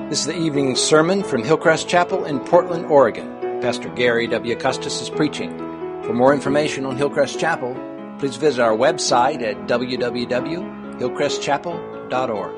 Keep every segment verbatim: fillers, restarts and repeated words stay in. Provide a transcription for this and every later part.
This is the evening sermon from Hillcrest Chapel in Portland, Oregon. Pastor Gary W. Custis is preaching. For more information on Hillcrest Chapel, please visit our website at w w w dot hillcrest chapel dot org.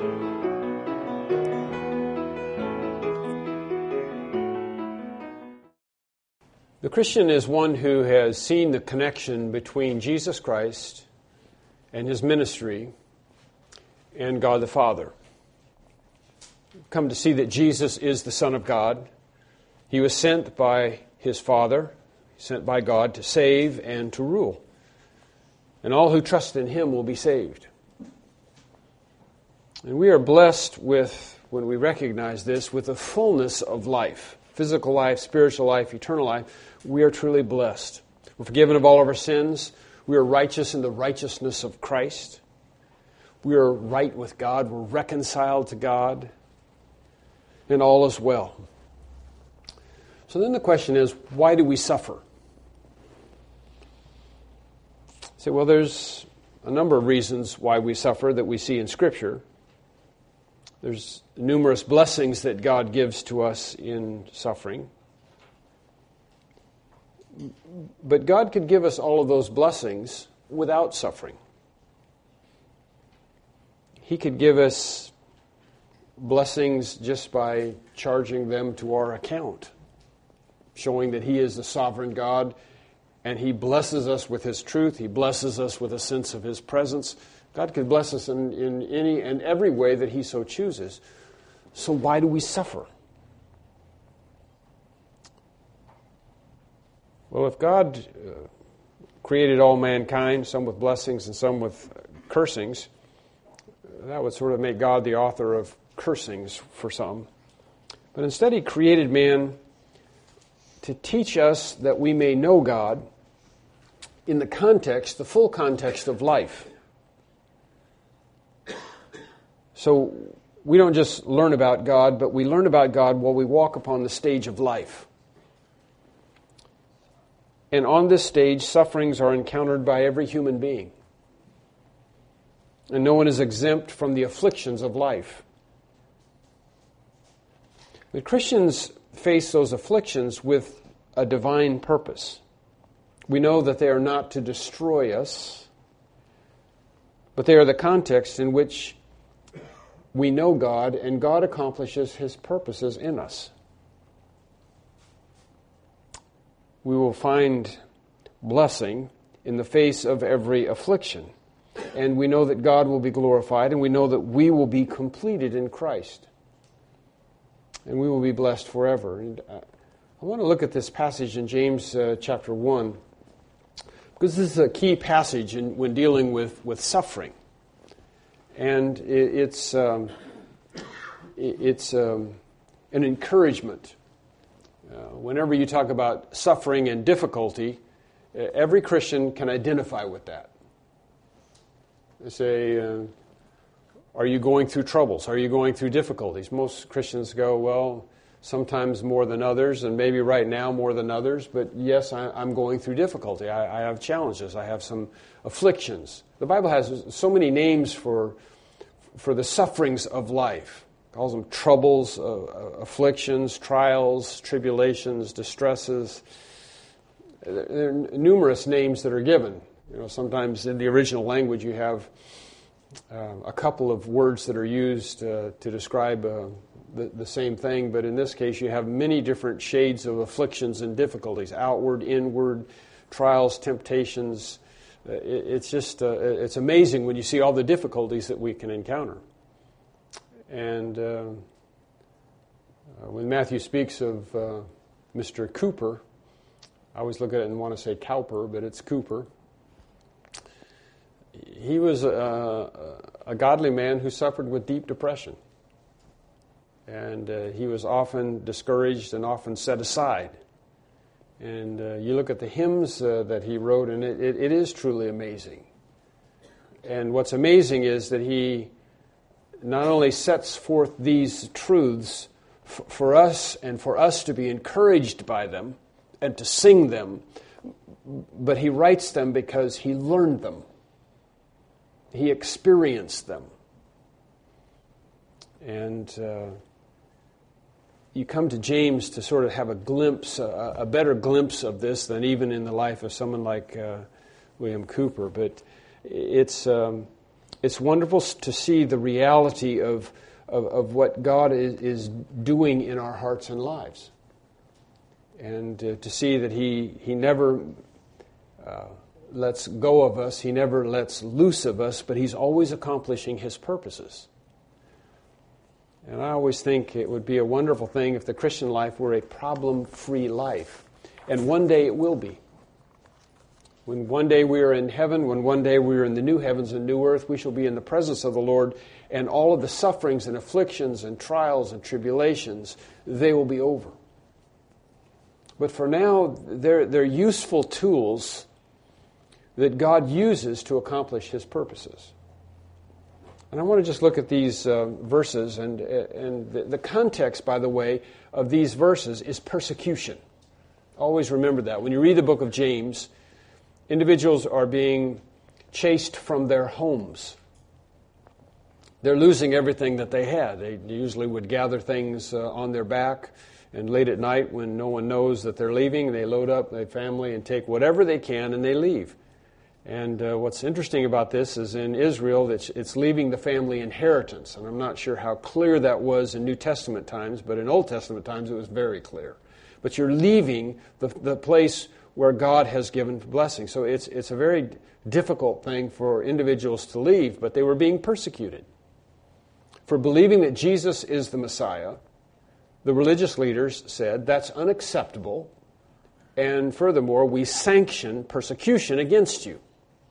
The Christian is one who has seen the connection between Jesus Christ and his ministry and God the Father. Come to see that Jesus is the Son of God. He was sent by his Father, sent by God to save and to rule. And all who trust in him will be saved. And we are blessed with, when we recognize this, with the fullness of life. Physical life, spiritual life, eternal life. We are truly blessed. We're forgiven of all of our sins. We are righteous in the righteousness of Christ. We are right with God. We're reconciled to God. And all is well. So then the question is, why do we suffer? You say, well, there's a number of reasons why we suffer that we see in Scripture. There's numerous blessings that God gives to us in suffering. But God could give us all of those blessings without suffering. He could give us blessings just by charging them to our account, showing that He is the sovereign God, and He blesses us with His truth. He blesses us with a sense of His presence. God could bless us in, in any and every way that He so chooses. So why do we suffer? Well, if God uh, created all mankind, some with blessings and some with cursings, that would sort of make God the author of cursings for some. But instead He created man to teach us that we may know God in the context, the full context of life. So we don't just learn about God, but we learn about God while we walk upon the stage of life. And on this stage, sufferings are encountered by every human being. And no one is exempt from the afflictions of life. But Christians face those afflictions with a divine purpose. We know that they are not to destroy us, but they are the context in which we know God, and God accomplishes His purposes in us. We will find blessing in the face of every affliction. And we know that God will be glorified, and we know that we will be completed in Christ. And we will be blessed forever. And I want to look at this passage in James uh, chapter one, because this is a key passage in, when dealing with, with suffering. And it, it's, um, it, it's um, an encouragement. Uh, whenever you talk about suffering and difficulty, uh, every Christian can identify with that. They say, uh, are you going through troubles? Are you going through difficulties? Most Christians go, well, sometimes more than others, and maybe right now more than others, but yes, I, I'm going through difficulty. I, I have challenges. I have some afflictions. The Bible has so many names for, for the sufferings of life. It calls them troubles, uh, afflictions, trials, tribulations, distresses. There are numerous names that are given. You know, sometimes in the original language you have uh, a couple of words that are used uh, to describe uh, the, the same thing, but in this case you have many different shades of afflictions and difficulties, outward, inward, trials, temptations. Uh, it, it's just, uh, it's amazing when you see all the difficulties that we can encounter. And uh, uh, when Matthew speaks of uh, Mister Cooper, I always look at it and want to say Cowper, but it's Cooper. He was a, a godly man who suffered with deep depression. And uh, he was often discouraged and often set aside. And uh, you look at the hymns uh, that he wrote, and it, it, it is truly amazing. And what's amazing is that he not only sets forth these truths f- for us and for us to be encouraged by them and to sing them, but he writes them because he learned them. He experienced them. And uh, you come to James to sort of have a glimpse, a, a better glimpse of this than even in the life of someone like uh, William Cooper. But it's um, it's wonderful to see the reality of of, of what God is, is doing in our hearts and lives, and uh, to see that He He never uh, lets go of us, He never lets loose of us, but He's always accomplishing His purposes. And I always think it would be a wonderful thing if the Christian life were a problem-free life. And one day it will be. When one day we are in heaven, when one day we are in the new heavens and new earth, we shall be in the presence of the Lord, and all of the sufferings and afflictions and trials and tribulations, they will be over. But for now, they're, they're useful tools that God uses to accomplish His purposes. And I want to just look at these uh, verses, and and the, the context, by the way, of these verses is persecution. Always remember that. When you read the book of James, individuals are being chased from their homes. They're losing everything that they had. They usually would gather things uh, on their back, and late at night when no one knows that they're leaving, they load up their family and take whatever they can and they leave. And uh, what's interesting about this is in Israel, it's, it's leaving the family inheritance. And I'm not sure how clear that was in New Testament times, but in Old Testament times it was very clear. But you're leaving the, the place where God has given blessing. So it's, it's a very difficult thing for individuals to leave, but they were being persecuted. For believing that Jesus is the Messiah, the religious leaders said, that's unacceptable, and furthermore, we sanction persecution against you.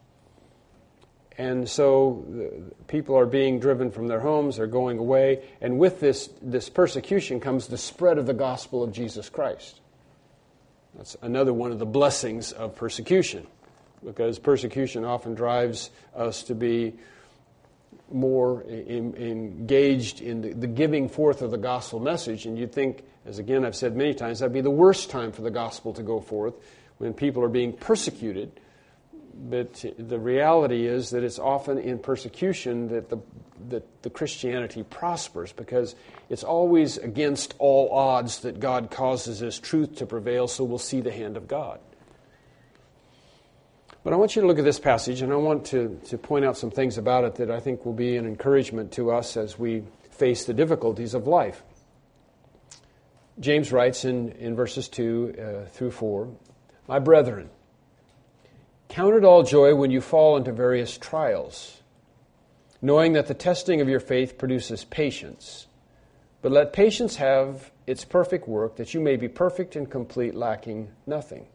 And so people are being driven from their homes, they're going away, and with this, this persecution comes the spread of the gospel of Jesus Christ. That's another one of the blessings of persecution, because persecution often drives us to be more in, engaged in the, the giving forth of the gospel message. And you'd think, as again I've said many times, that'd be the worst time for the gospel to go forth, when people are being persecuted. But the reality is that it's often in persecution that the that the Christianity prospers, because it's always against all odds that God causes His truth to prevail, so we'll see the hand of God. But I want you to look at this passage, and I want to, to point out some things about it that I think will be an encouragement to us as we face the difficulties of life. James writes in, in verses two uh, through four, "My brethren, count it all joy when you fall into various trials, knowing that the testing of your faith produces patience. But let patience have its perfect work, that you may be perfect and complete, lacking nothing."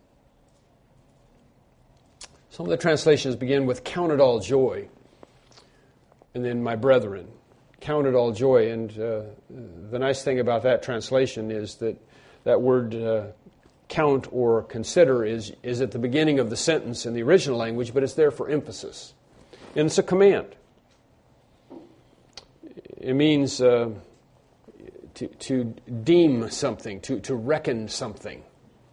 Some of the translations begin with "count it all joy," and then "my brethren." Count it all joy. And uh, the nice thing about that translation is that that word uh, count or consider is, is at the beginning of the sentence in the original language, but it's there for emphasis. And it's a command. It means uh, to, to deem something, to, to reckon something.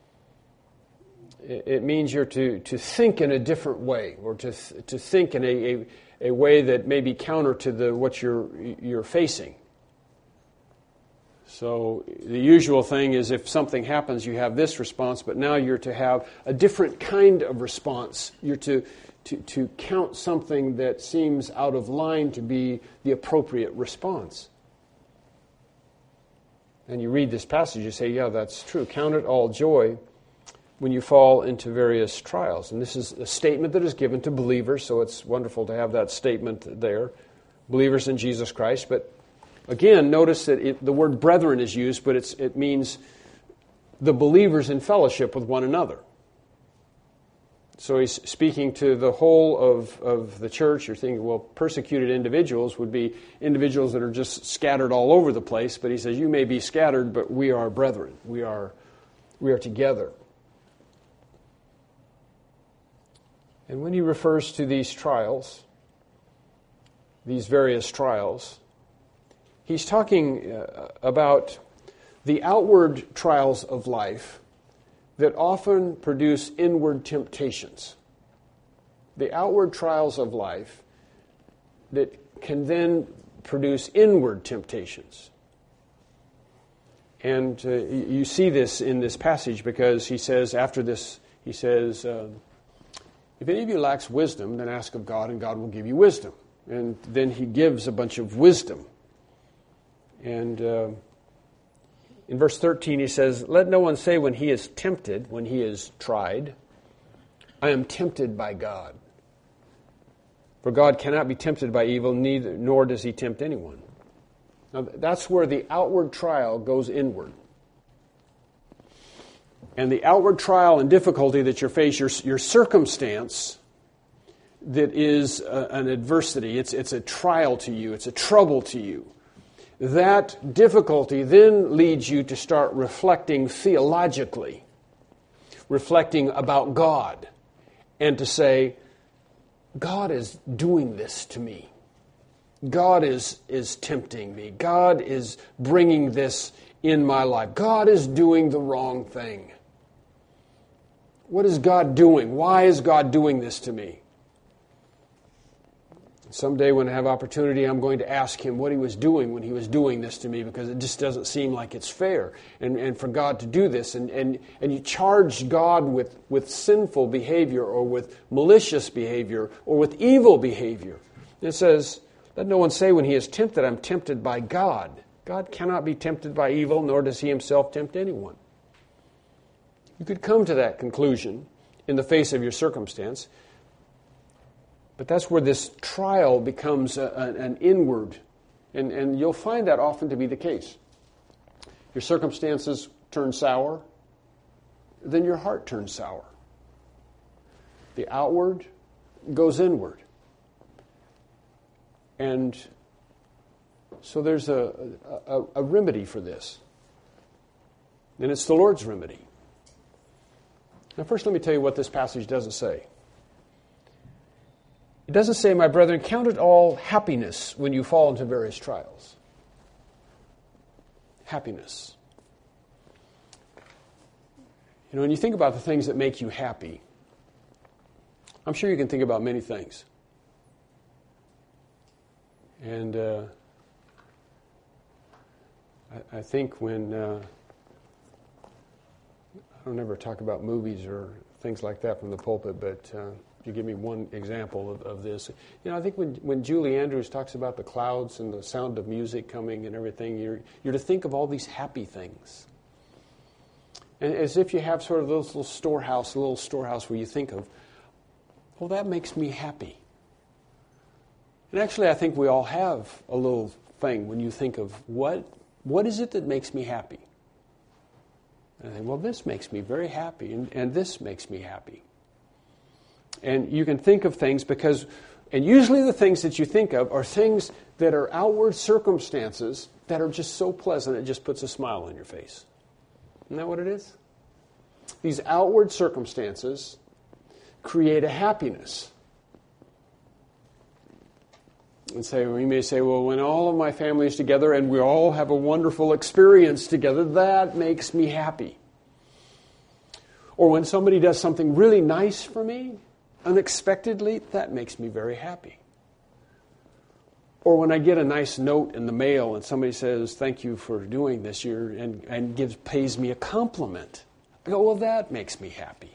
It, it means you're to, to think in a different way, or to, th- to think in a, a, a way that may be counter to the, what you're, you're facing. So the usual thing is if something happens, you have this response, but now you're to have a different kind of response. You're to, to, to count something that seems out of line to be the appropriate response. And you read this passage, you say, yeah, that's true. Count it all joy when you fall into various trials. And this is a statement that is given to believers, so it's wonderful to have that statement there. Believers in Jesus Christ, but again, notice that it, the word brethren is used, but it's, it means the believers in fellowship with one another. So he's speaking to the whole of, of the church. You're thinking, well, persecuted individuals would be individuals that are just scattered all over the place. But he says, you may be scattered, but we are brethren. We are, we are together. And when he refers to these trials, these various trials, he's talking uh, about the outward trials of life that often produce inward temptations. The outward trials of life that can then produce inward temptations. And uh, you see this in this passage because he says, after this, he says, uh, if any of you lacks wisdom, then ask of God, and God will give you wisdom. And then he gives a bunch of wisdom. And uh, in verse thirteen, he says, let no one say when he is tempted, when he is tried, I am tempted by God. For God cannot be tempted by evil, neither nor does he tempt anyone. Now, that's where the outward trial goes inward. And the outward trial and difficulty that you face, your, your circumstance that is a, an adversity, it's, it's a trial to you, it's a trouble to you. That difficulty then leads you to start reflecting theologically, reflecting about God, and to say, God is doing this to me. God is, is tempting me. God is bringing this in my life. God is doing the wrong thing. What is God doing? Why is God doing this to me? Someday when I have opportunity, I'm going to ask him what he was doing when he was doing this to me, because it just doesn't seem like it's fair. And, and for God to do this, and, and, and you charge God with, with sinful behavior or with malicious behavior or with evil behavior. It says, let no one say when he is tempted, I'm tempted by God. God cannot be tempted by evil, nor does he himself tempt anyone. You could come to that conclusion in the face of your circumstance. But that's where this trial becomes a, a, an inward, and, and you'll find that often to be the case. Your circumstances turn sour, then your heart turns sour. The outward goes inward. And so there's a, a, a remedy for this. And it's the Lord's remedy. Now first let me tell you what this passage doesn't say. It doesn't say, my brethren, count it all happiness when you fall into various trials. Happiness. You know, when you think about the things that make you happy, I'm sure you can think about many things. And uh, I, I think when, uh, I don't ever talk about movies or things like that from the pulpit, but uh, you give me one example of, of this. You know, I think when, when Julie Andrews talks about the clouds and the sound of music coming and everything, you're, you're to think of all these happy things. And as if you have sort of those little storehouse, a little storehouse where you think of, well, that makes me happy. And actually, I think we all have a little thing when you think of what, what is it that makes me happy? And I think, well, this makes me very happy, and, and this makes me happy. And you can think of things because, and usually the things that you think of are things that are outward circumstances that are just so pleasant it just puts a smile on your face. Isn't that what it is? These outward circumstances create a happiness. And say, we may say, well, when all of my family is together and we all have a wonderful experience together, that makes me happy. Or when somebody does something really nice for me, unexpectedly, that makes me very happy. Or when I get a nice note in the mail and somebody says, thank you for doing this year, and, and gives pays me a compliment, I go, well, that makes me happy.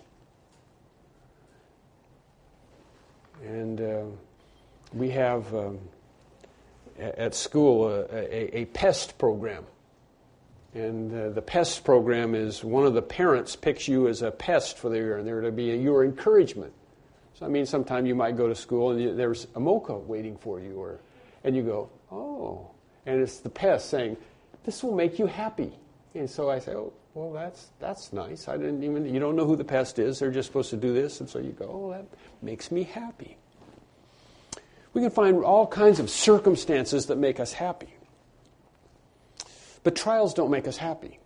And uh, we have um, at school a, a, a PEST program. And uh, the PEST program is one of the parents picks you as a PEST for the year, and they're to be a, your encouragement. So I mean, sometime you might go to school and you, there's a mocha waiting for you, or and you go, oh, and it's the PEST saying, this will make you happy. And so I say, oh, well, that's that's nice. I didn't even, you don't know who the PEST is. They're just supposed to do this, and so you go, oh, that makes me happy. We can find all kinds of circumstances that make us happy. But trials don't make us happy.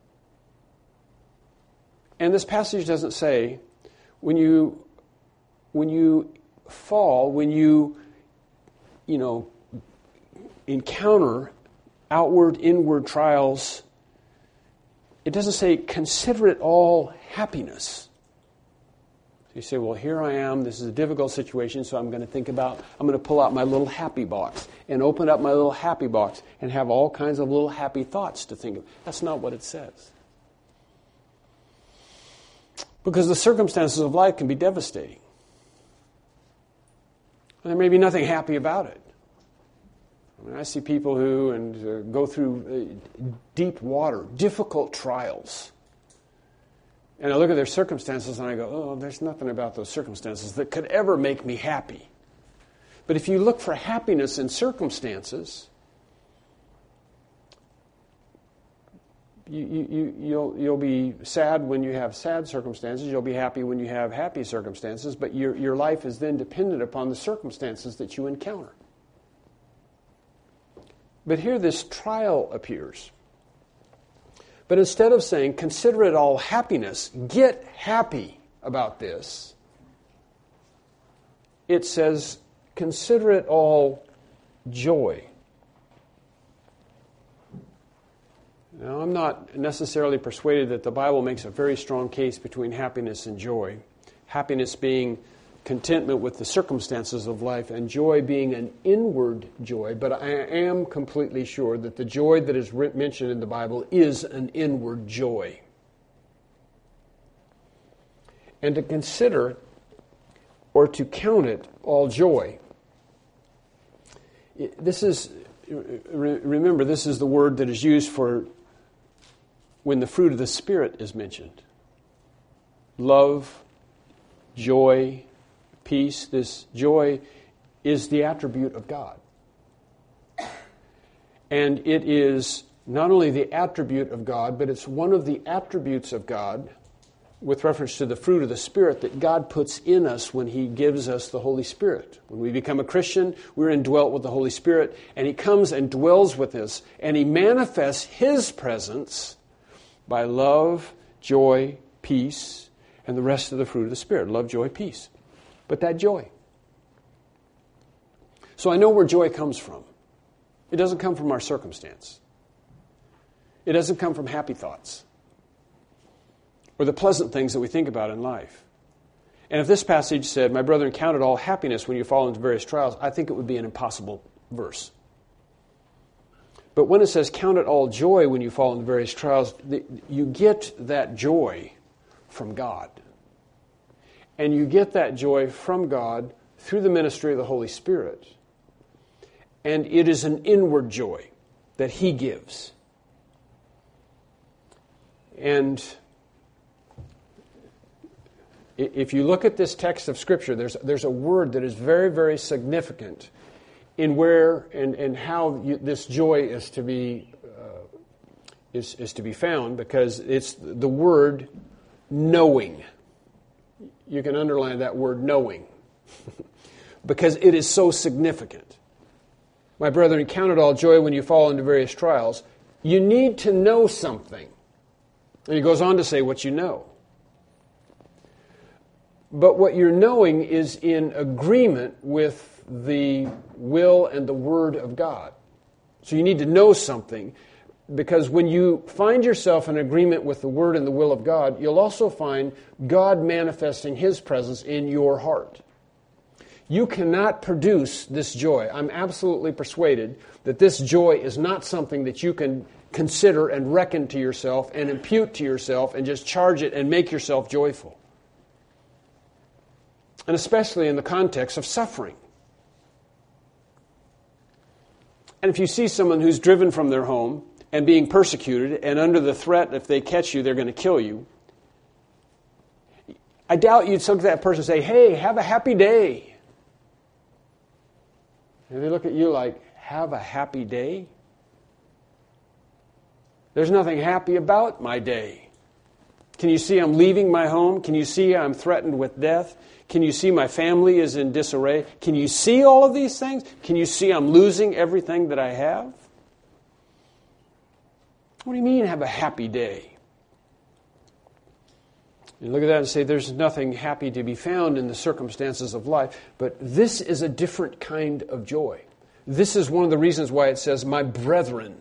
And this passage doesn't say, when you when you fall, when you, you know, encounter outward, inward trials, it doesn't say, consider it all happiness. So you say, well, here I am. This is a difficult situation, so I'm going to think about, I'm going to pull out my little happy box and open up my little happy box and have all kinds of little happy thoughts to think of. That's not what it says. Because the circumstances of life can be devastating. And there may be nothing happy about it. I mean, I see people who and uh, go through uh, deep water, difficult trials. And I look at their circumstances and I go, oh, there's nothing about those circumstances that could ever make me happy. But if you look for happiness in circumstances, you, you, you'll, you'll be sad when you have sad circumstances. You'll be happy when you have happy circumstances. But your, your life is then dependent upon the circumstances that you encounter. But here this trial appears. But instead of saying, consider it all happiness, get happy about this, it says, consider it all joy. Now, I'm not necessarily persuaded that the Bible makes a very strong case between happiness and joy. Happiness being contentment with the circumstances of life, and joy being an inward joy. But I am completely sure that the joy that is mentioned in the Bible is an inward joy. And to consider or to count it all joy. This is, remember, this is the word that is used for when the fruit of the Spirit is mentioned. Love, joy, peace. This joy is the attribute of God. And it is not only the attribute of God, but it's one of the attributes of God with reference to the fruit of the Spirit that God puts in us when He gives us the Holy Spirit. When we become a Christian, we're indwelt with the Holy Spirit, and He comes and dwells with us, and He manifests His presence by love, joy, peace, and the rest of the fruit of the Spirit. Love, joy, peace. But that joy. So I know where joy comes from. It doesn't come from our circumstance. It doesn't come from happy thoughts or the pleasant things that we think about in life. And if this passage said, my brethren, count it all happiness when you fall into various trials, I think it would be an impossible verse. But when it says, count it all joy when you fall into various trials, you get that joy from God. And you get that joy from God through the ministry of the Holy Spirit. And it is an inward joy that He gives. And if you look at this text of Scripture, there's, there's a word that is very, very significant in where and, and how you, this joy is to be uh, is, is to be found, because it's the word knowing. You can underline that word knowing because it is so significant. My brethren, count it all joy when you fall into various trials. You need to know something. And he goes on to say what you know. But what you're knowing is in agreement with the will and the Word of God. So you need to know something, because when you find yourself in agreement with the Word and the will of God, you'll also find God manifesting His presence in your heart. You cannot produce this joy. I'm absolutely persuaded that this joy is not something that you can consider and reckon to yourself and impute to yourself and just charge it and make yourself joyful. And especially in the context of suffering. And if you see someone who's driven from their home and being persecuted, and under the threat, if they catch you, they're going to kill you, I doubt you'd look at that person and say, hey, have a happy day. And they look at you like, have a happy day? There's nothing happy about my day. Can you see I'm leaving my home? Can you see I'm threatened with death? Can you see my family is in disarray? Can you see all of these things? Can you see I'm losing everything that I have? What do you mean have a happy day? You look at that and say there's nothing happy to be found in the circumstances of life, but this is a different kind of joy. This is one of the reasons why it says, my brethren.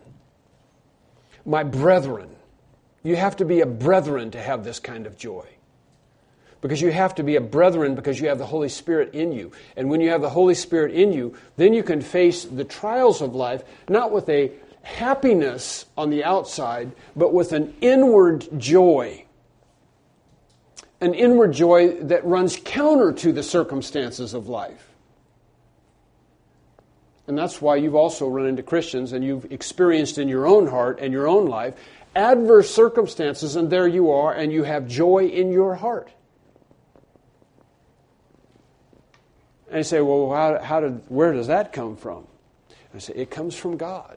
My brethren. You have to be a brethren to have this kind of joy. Because you have to be a brethren because you have the Holy Spirit in you. And when you have the Holy Spirit in you, then you can face the trials of life, not with a happiness on the outside, but with an inward joy. An inward joy that runs counter to the circumstances of life. And that's why you've also run into Christians and you've experienced in your own heart and your own life adverse circumstances, and there you are, and you have joy in your heart. And you say, well, how, how did, where does that come from? I say, it comes from God.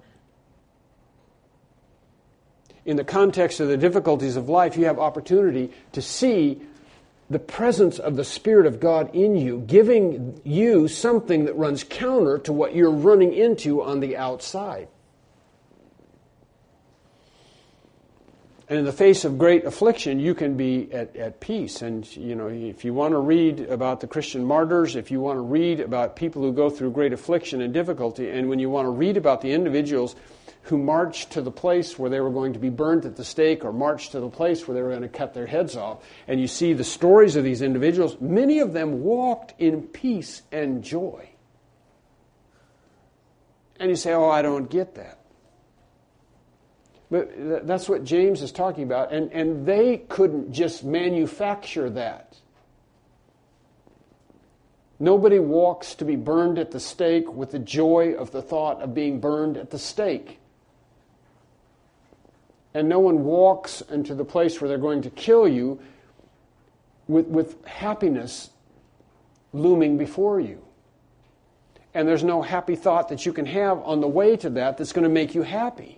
In the context of the difficulties of life, you have opportunity to see the presence of the Spirit of God in you, giving you something that runs counter to what you're running into on the outside. And in the face of great affliction, you can be at, at peace. And, you know, if you want to read about the Christian martyrs, if you want to read about people who go through great affliction and difficulty, and when you want to read about the individuals who marched to the place where they were going to be burned at the stake or marched to the place where they were going to cut their heads off, and you see the stories of these individuals, many of them walked in peace and joy. And you say, oh, I don't get that. But that's what James is talking about. And, and they couldn't just manufacture that. Nobody walks to be burned at the stake with the joy of the thought of being burned at the stake. And no one walks into the place where they're going to kill you with, with happiness looming before you. And there's no happy thought that you can have on the way to that that's going to make you happy.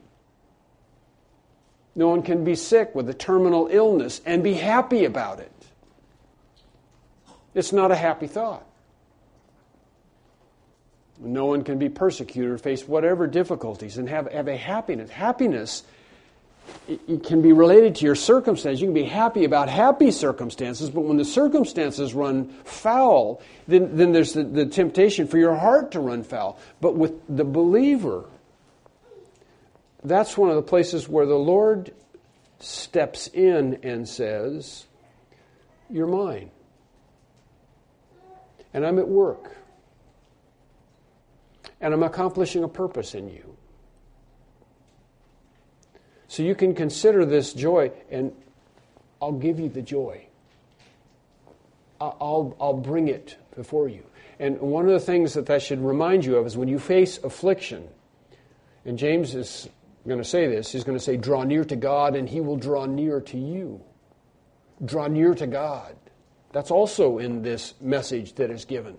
No one can be sick with a terminal illness and be happy about it. It's not a happy thought. No one can be persecuted or face whatever difficulties and have, have a happiness. Happiness it, it can be related to your circumstances. You can be happy about happy circumstances, but when the circumstances run foul, then, then there's the, the temptation for your heart to run foul. But with the believer, that's one of the places where the Lord steps in and says, you're mine. And I'm at work. And I'm accomplishing a purpose in you. So you can consider this joy, and I'll give you the joy. I'll, I'll bring it before you. And one of the things that that should remind you of is when you face affliction, and James is going to say this, he's going to say, draw near to God and He will draw near to you. Draw near to God. That's also in this message that is given.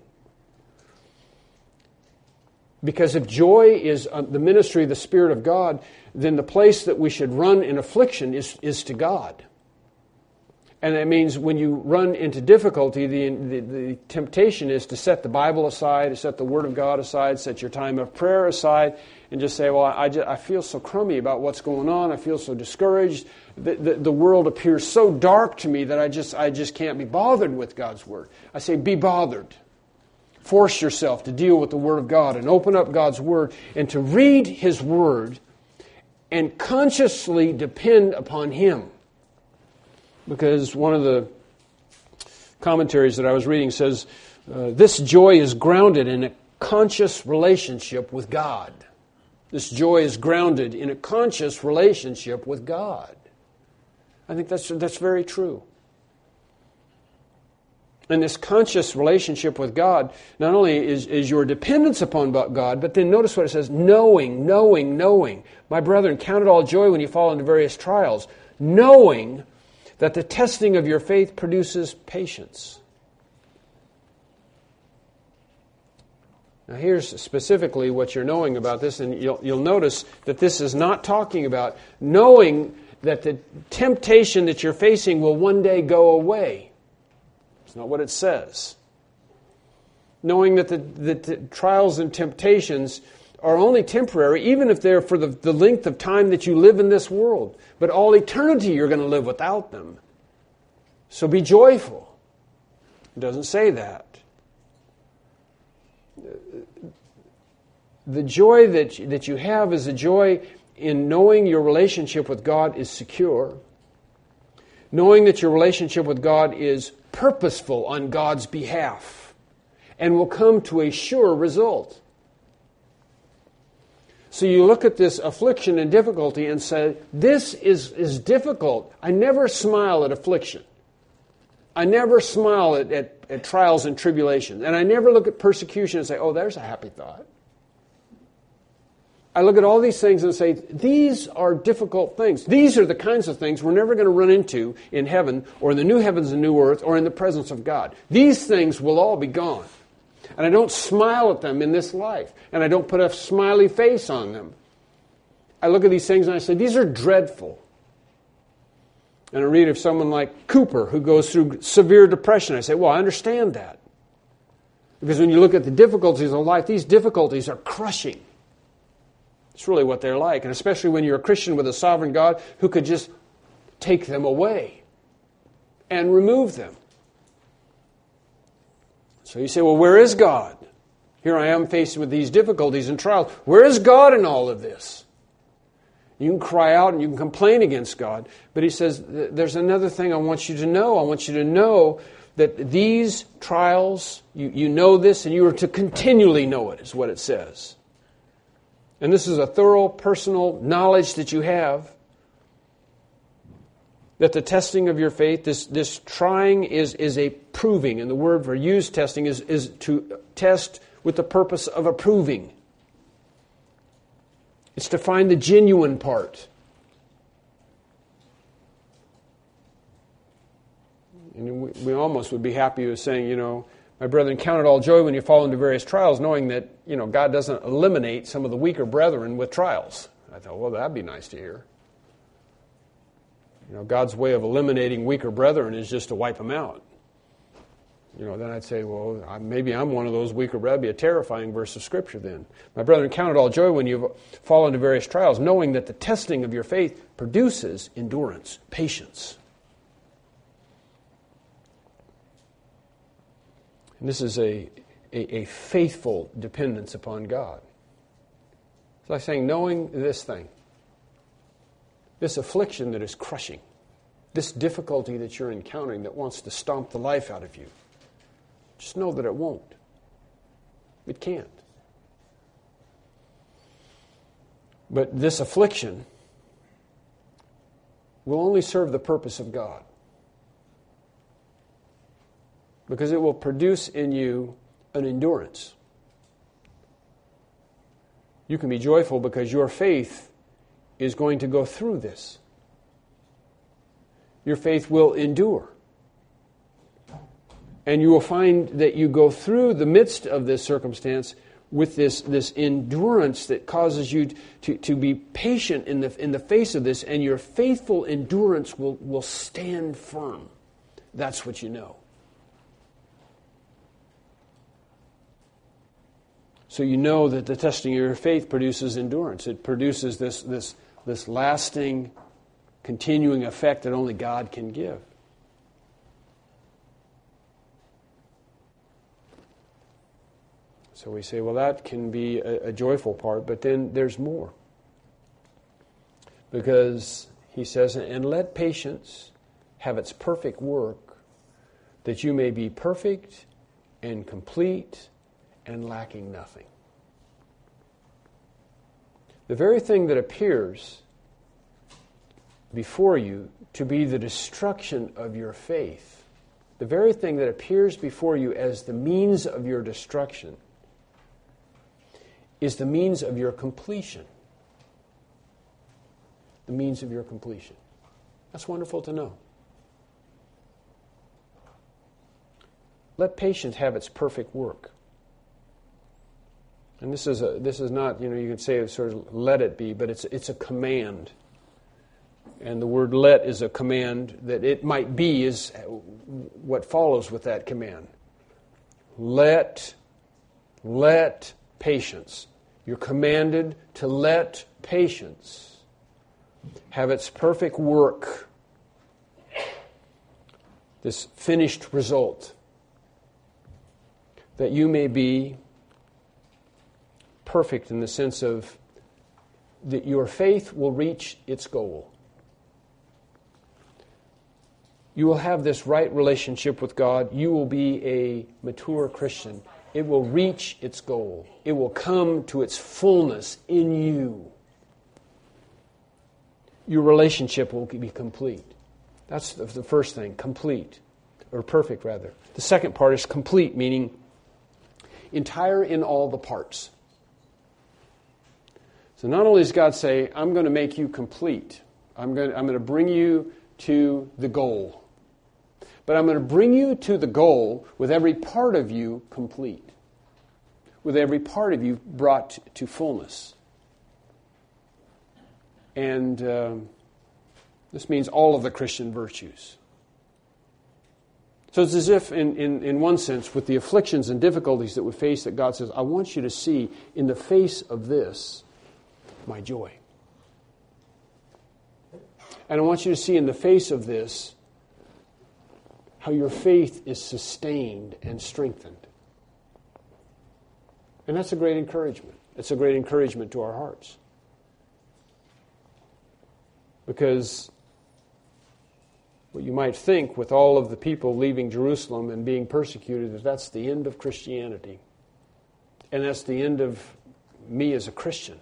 Because if joy is uh, the ministry of the Spirit of God, then the place that we should run in affliction is, is to God. And that means when you run into difficulty, the, the, the temptation is to set the Bible aside, to set the Word of God aside, set your time of prayer aside, and just say, well, I, just, I feel so crummy about what's going on. I feel so discouraged. The, the, the world appears so dark to me that I just, I just can't be bothered with God's Word. I say, be bothered. Force yourself to deal with the Word of God and open up God's Word and to read His Word and consciously depend upon Him. Because one of the commentaries that I was reading says, uh, this joy is grounded in a conscious relationship with God. This joy is grounded in a conscious relationship with God. I think that's that's very true. And this conscious relationship with God not only is, is your dependence upon God, but then notice what it says, knowing, knowing, knowing. My brethren, count it all joy when you fall into various trials, knowing that the testing of your faith produces patience. Now here's specifically what you're knowing about this, and you'll, you'll notice that this is not talking about knowing that the temptation that you're facing will one day go away. It's not what it says. Knowing that the, the, the trials and temptations are only temporary, even if they're for the, the length of time that you live in this world. But all eternity you're going to live without them. So be joyful. It doesn't say that. The joy that, that you have is a joy in knowing your relationship with God is secure. knowing that your relationship with God is purposeful on God's behalf and will come to a sure result. So you look at this affliction and difficulty and say, this is, is difficult. I never smile at affliction. I never smile at, at, at trials and tribulations. And I never look at persecution and say, oh, there's a happy thought. I look at all these things and say, these are difficult things. These are the kinds of things we're never going to run into in heaven or in the new heavens and new earth or in the presence of God. These things will all be gone. And I don't smile at them in this life. And I don't put a smiley face on them. I look at these things and I say, these are dreadful. And I read of someone like Cooper who goes through severe depression. I say, well, I understand that. Because when you look at the difficulties of life, these difficulties are crushing. It's really what they're like. And especially when you're a Christian with a sovereign God who could just take them away and remove them. So you say, well, where is God? Here I am faced with these difficulties and trials. Where is God in all of this? You can cry out and you can complain against God. But he says, there's another thing I want you to know. I want you to know that these trials, you, you know this and you are to continually know it, is what it says. And this is a thorough personal knowledge that you have, that the testing of your faith, this, this trying is, is a proving. And the word for use testing is, is to test with the purpose of approving. It's to find the genuine part. And we, we almost would be happy with saying, you know, my brethren, count it all joy when you fall into various trials, knowing that, you know, God doesn't eliminate some of the weaker brethren with trials. I thought, well, that'd be nice to hear. You know, God's way of eliminating weaker brethren is just to wipe them out. You know, then I'd say, well, maybe I'm one of those weaker brethren. That'd be a terrifying verse of Scripture then. My brethren, count it all joy when you fall into various trials, knowing that the testing of your faith produces endurance, patience. And this is a, a, a faithful dependence upon God. It's like saying, knowing this thing, this affliction that is crushing, this difficulty that you're encountering that wants to stomp the life out of you, just know that it won't. It can't. But this affliction will only serve the purpose of God. Because it will produce in you an endurance. You can be joyful because your faith is going to go through this. Your faith will endure. And you will find that you go through the midst of this circumstance with this, this endurance that causes you to, to be patient in the, in the face of this, and your faithful endurance will, will stand firm. That's what you know. So you know that the testing of your faith produces endurance. It produces this, this, this lasting, continuing effect that only God can give. So we say, well, that can be a, a joyful part, but then there's more. Because he says, and let patience have its perfect work, that you may be perfect and complete and lacking nothing. The very thing that appears before you to be the destruction of your faith, the very thing that appears before you as the means of your destruction, is the means of your completion. The means of your completion. That's wonderful to know. Let patience have its perfect work. And this is a, this is not, you know, you can say it's sort of let it be, but it's it's a command. And the word let is a command that it might be is what follows with that command. Let, let patience. You're commanded to let patience have its perfect work, this finished result, that you may be perfect in the sense of that your faith will reach its goal. You will have this right relationship with God. You will be a mature Christian. It will reach its goal. It will come to its fullness in you. Your relationship will be complete. That's the first thing, complete, or perfect rather. The second part is complete, meaning entire in all the parts. So not only does God say, I'm going to make you complete, I'm going to, I'm going to bring you to the goal, but I'm going to bring you to the goal with every part of you complete, with every part of you brought to fullness. And um, this means all of the Christian virtues. So it's as if, in, in, in one sense, with the afflictions and difficulties that we face, that God says, I want you to see in the face of this my joy. And I want you to see in the face of this how your faith is sustained and strengthened. And that's a great encouragement. It's a great encouragement to our hearts. Because what you might think with all of the people leaving Jerusalem and being persecuted is that's the end of Christianity. And that's the end of me as a Christian.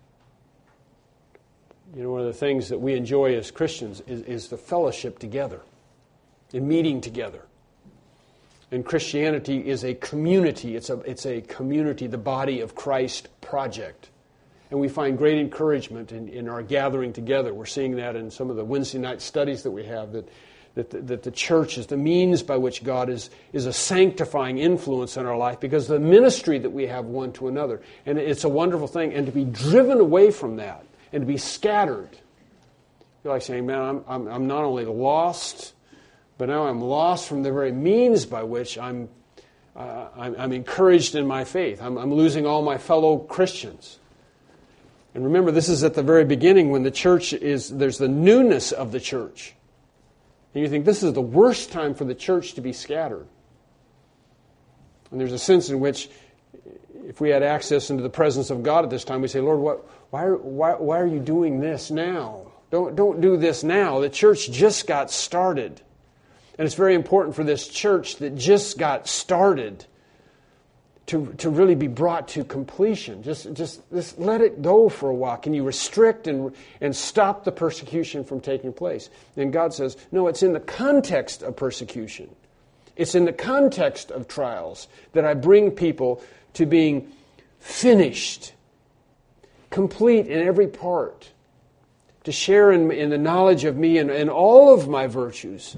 You know, one of the things that we enjoy as Christians is, is the fellowship together, and meeting together. And Christianity is a community. It's a, it's a community, the body of Christ project. And we find great encouragement in, in our gathering together. We're seeing that in some of the Wednesday night studies that we have, that, that, the, that the church is the means by which God is, is a sanctifying influence in our life, because of the ministry that we have one to another. And it's a wonderful thing. And to be driven away from that, and to be scattered. You're like saying, man, I'm, I'm, I'm not only lost, but now I'm lost from the very means by which I'm, uh, I'm, I'm encouraged in my faith. I'm, I'm losing all my fellow Christians. And remember, this is at the very beginning when the church is, there's the newness of the church. And you think this is the worst time for the church to be scattered. And there's a sense in which if we had access into the presence of God at this time, we say, Lord, what, why, why, why are you doing this now? Don't, don't do this now. The church just got started. And it's very important for this church that just got started to, to really be brought to completion. Just, just, just let it go for a while. Can you restrict and, and stop the persecution from taking place? And God says, no, it's in the context of persecution. It's in the context of trials that I bring people to being finished, complete in every part, to share in, in the knowledge of me and, and all of my virtues,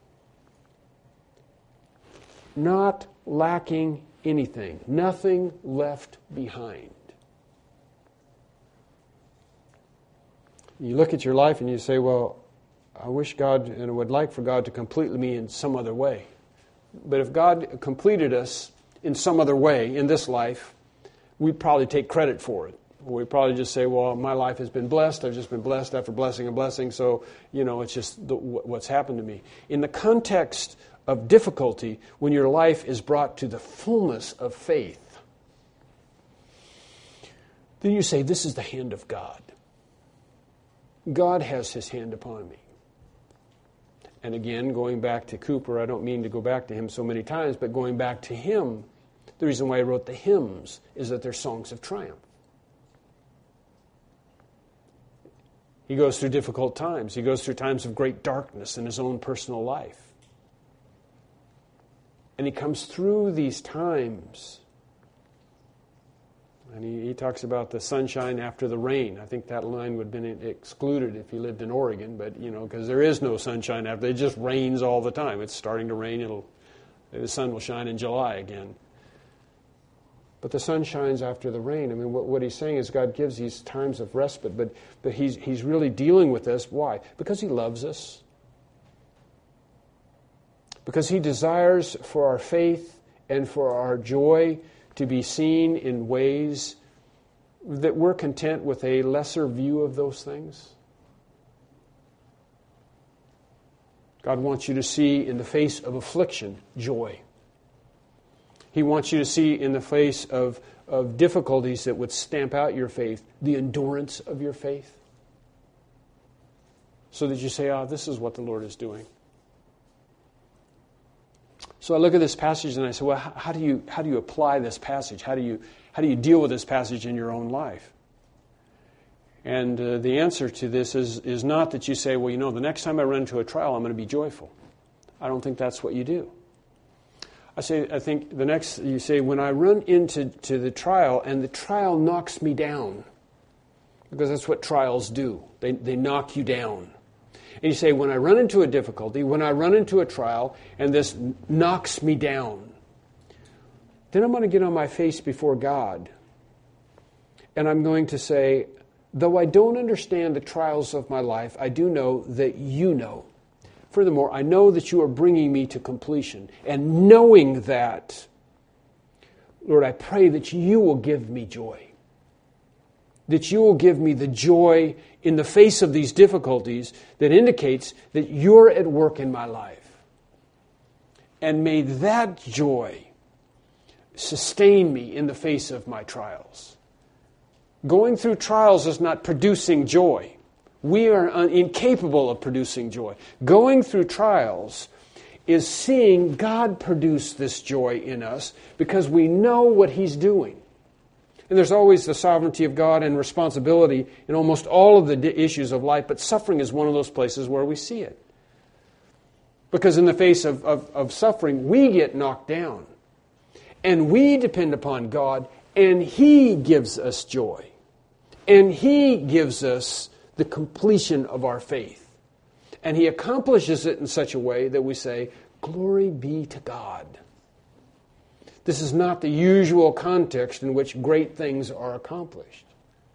not lacking anything, nothing left behind. You look at your life and you say, well, I wish God and I would like for God to complete me in some other way. But if God completed us in some other way in this life, we'd probably take credit for it. We'd probably just say, well, my life has been blessed. I've just been blessed after blessing and blessing. So, you know, it's just the, what's happened to me. In the context of difficulty, when your life is brought to the fullness of faith, then you say, this is the hand of God. God has His hand upon me. And again, going back to Cooper, I don't mean to go back to him so many times, but going back to him, the reason why I wrote the hymns is that they're songs of triumph. He goes through difficult times. He goes through times of great darkness in his own personal life. And he comes through these times. And he, he talks about the sunshine after the rain. I think that line would have been excluded if he lived in Oregon, but, you know, because there is no sunshine after. It just rains all the time. It's starting to rain. It'll, the sun will shine in July again. But the sun shines after the rain. I mean, what, what he's saying is God gives these times of respite, but, but he's, he's really dealing with this. Why? Because He loves us. Because He desires for our faith and for our joy to be seen in ways that we're content with a lesser view of those things. God wants you to see in the face of affliction, joy. He wants you to see in the face of, of difficulties that would stamp out your faith, the endurance of your faith. So that you say, ah, oh, this is what the Lord is doing. So I look at this passage and I say, well, how, how do you how do you apply this passage? How do you how do you deal with this passage in your own life? And uh, the answer to this is is not that you say, well, you know, the next time I run into a trial, I'm going to be joyful. I don't think that's what you do. I say, I think the next, you say, when I run into to the trial and the trial knocks me down, because that's what trials do. They they knock you down. And you say, when I run into a difficulty, when I run into a trial and this knocks me down, then I'm going to get on my face before God. And I'm going to say, though I don't understand the trials of my life, I do know that you know. Furthermore, I know that you are bringing me to completion. And knowing that, Lord, I pray that you will give me joy. That you will give me the joy in the face of these difficulties that indicates that you're at work in my life. And may that joy sustain me in the face of my trials. Going through trials is not producing joy. We are un- incapable of producing joy. Going through trials is seeing God produce this joy in us because we know what He's doing. And there's always the sovereignty of God and responsibility in almost all of the di- issues of life, but suffering is one of those places where we see it. Because in the face of, of, of suffering, we get knocked down. And we depend upon God, and He gives us joy. And He gives us the completion of our faith. And He accomplishes it in such a way that we say, glory be to God. This is not the usual context in which great things are accomplished.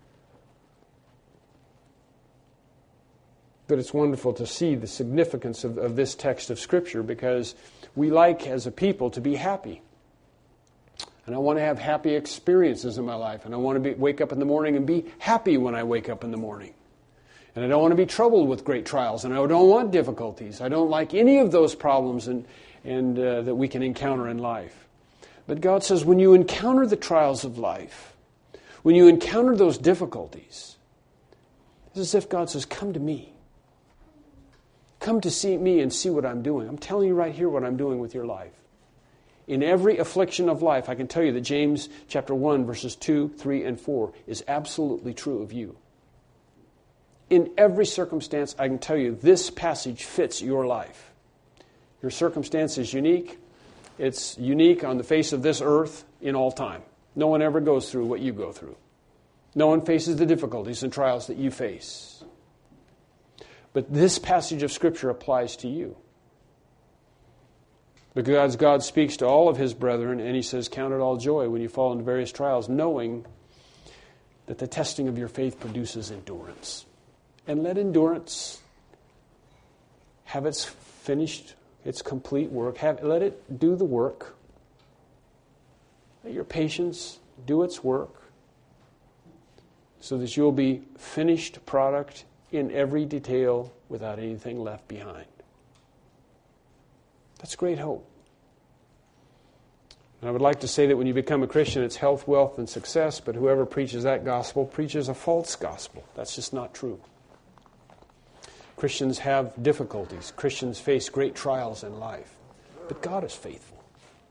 But it's wonderful to see the significance of, of this text of Scripture because we like, as a people, to be happy. And I want to have happy experiences in my life. And I want to be, wake up in the morning and be happy when I wake up in the morning. And I don't want to be troubled with great trials. And I don't want difficulties. I don't like any of those problems and, and uh, that we can encounter in life. But God says when you encounter the trials of life, when you encounter those difficulties, it's as if God says, come to me. Come to see me and see what I'm doing. I'm telling you right here what I'm doing with your life. In every affliction of life, I can tell you that James chapter one, verses two, three, and four is absolutely true of you. In every circumstance, I can tell you this passage fits your life. Your circumstance is unique. It's unique on the face of this earth in all time. No one ever goes through what you go through. No one faces the difficulties and trials that you face. But this passage of Scripture applies to you. Because God speaks to all of His brethren, and He says, count it all joy when you fall into various trials, knowing that the testing of your faith produces endurance. And let endurance have its finished, its complete work. Have, let it do the work. Let your patience do its work so that you'll be finished product in every detail without anything left behind. That's great hope. And I would like to say that when you become a Christian, it's health, wealth, and success, but whoever preaches that gospel preaches a false gospel. That's just not true. Christians have difficulties. Christians face great trials in life. But God is faithful.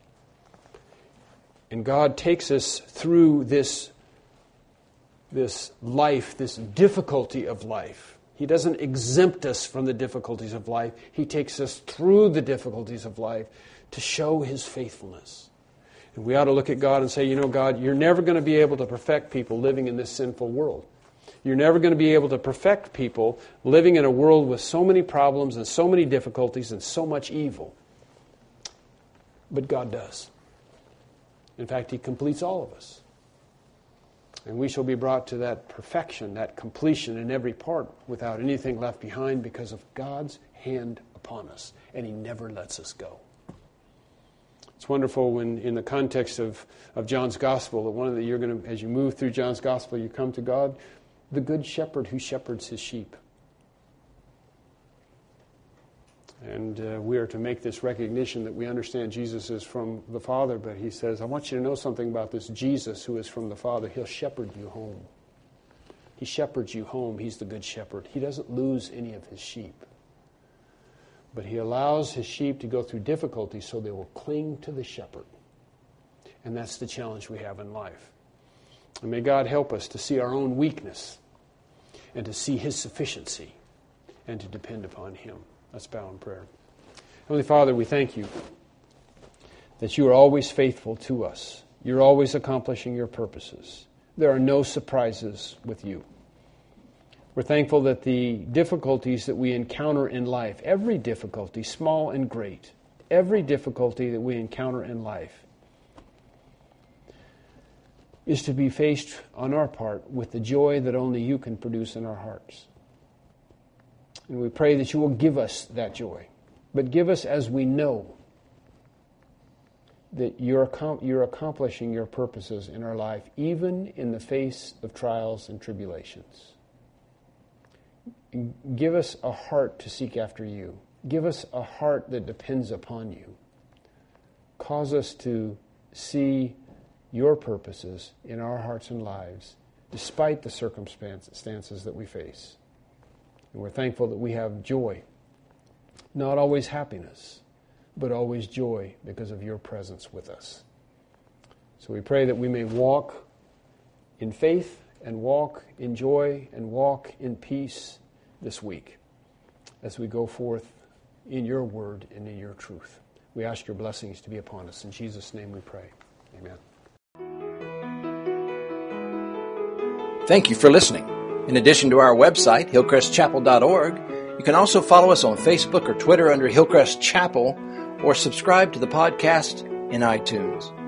And God takes us through this, this life, this difficulty of life. He doesn't exempt us from the difficulties of life. He takes us through the difficulties of life to show His faithfulness. And we ought to look at God and say, you know, God, you're never going to be able to perfect people living in this sinful world. You're never going to be able to perfect people living in a world with so many problems and so many difficulties and so much evil. But God does. In fact, He completes all of us. And we shall be brought to that perfection, that completion in every part without anything left behind because of God's hand upon us. And He never lets us go. It's wonderful when, in the context of, of John's Gospel, that one of the, you're going to, as you move through John's Gospel, you come to God, the good shepherd who shepherds his sheep. And uh, we are to make this recognition that we understand Jesus is from the Father, but He says, I want you to know something about this Jesus who is from the Father. He'll shepherd you home. He shepherds you home. He's the good shepherd. He doesn't lose any of His sheep. But he allows his sheep to go through difficulty so they will cling to the shepherd. And that's the challenge we have in life. And may God help us to see our own weakness and to see his sufficiency and to depend upon him. Let's bow in prayer. Heavenly Father, we thank you that you are always faithful to us. You're always accomplishing your purposes. There are no surprises with you. We're thankful that the difficulties that we encounter in life, every difficulty, small and great, every difficulty that we encounter in life is to be faced on our part with the joy that only you can produce in our hearts. And we pray that you will give us that joy, but give us as we know that you're, you're accomplishing your purposes in our life, even in the face of trials and tribulations. Give us a heart to seek after you. Give us a heart that depends upon you. Cause us to see your purposes in our hearts and lives, despite the circumstances that we face. And we're thankful that we have joy, not always happiness, but always joy because of your presence with us. So we pray that we may walk in faith and walk in joy and walk in peace this week as we go forth in your word and in your truth. We ask your blessings to be upon us. In Jesus' name we pray. Amen. Thank you for listening. In addition to our website, hillcrest chapel dot org, you can also follow us on Facebook or Twitter under Hillcrest Chapel, or subscribe to the podcast in iTunes.